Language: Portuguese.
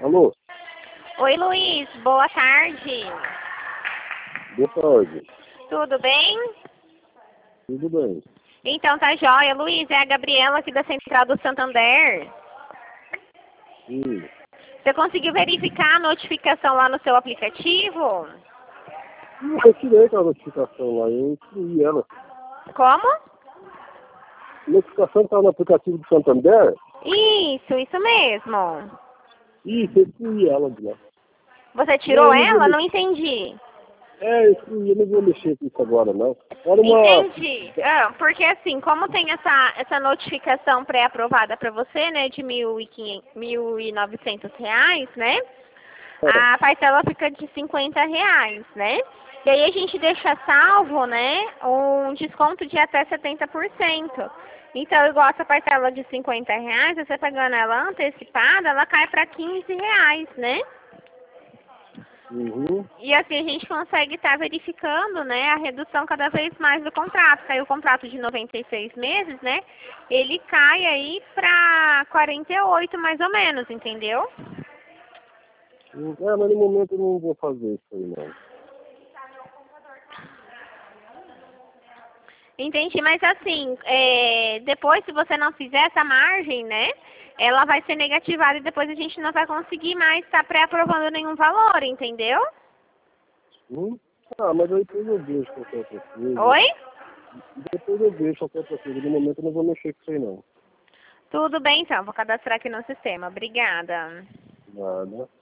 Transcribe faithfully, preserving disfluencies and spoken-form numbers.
Alô? Oi, Luiz. Boa tarde. Boa tarde. Tudo bem? Tudo bem. Então tá jóia. Luiz, é a Gabriela aqui da Central do Santander. Sim. Você conseguiu verificar a notificação lá no seu aplicativo? Sim, eu tirei aquela notificação lá, eu excluí ela. Como? A notificação estava no aplicativo do Santander? Isso, isso mesmo. Isso, eu excluí ela de lá. Você Não, tirou eu não vou ela? Não mexer. entendi. É, eu excluí, eu não vou mexer com isso agora, não. Era uma... Entendi. Ah, porque assim, como tem essa, essa notificação pré-aprovada para você, né, de mil e quinhentos, mil e novecentos reais, né, a parcela fica de cinquenta reais, né? E aí a gente deixa salvo, né, um desconto de até setenta por cento. Então, igual essa parcela de cinquenta reais, você pagando ela antecipada, ela cai para quinze reais, né? Uhum. E assim a gente consegue estar verificando, né, a redução cada vez mais do contrato. Caiu o contrato de noventa e seis meses, né? Ele cai aí para quarenta e oito mais ou menos, entendeu? É, mas no momento eu não vou fazer isso aí, não. Entendi, mas assim, é, depois se você não fizer essa margem, né, ela vai ser negativada e depois a gente não vai conseguir mais estar pré-aprovando nenhum valor, entendeu? Hum? Ah, mas aí depois eu vejo qualquer outra coisa. Oi? Depois eu vejo qualquer outra coisa. No momento eu não vou mexer com isso aí, não. Tudo bem então, vou cadastrar aqui no sistema. Obrigada. Nada.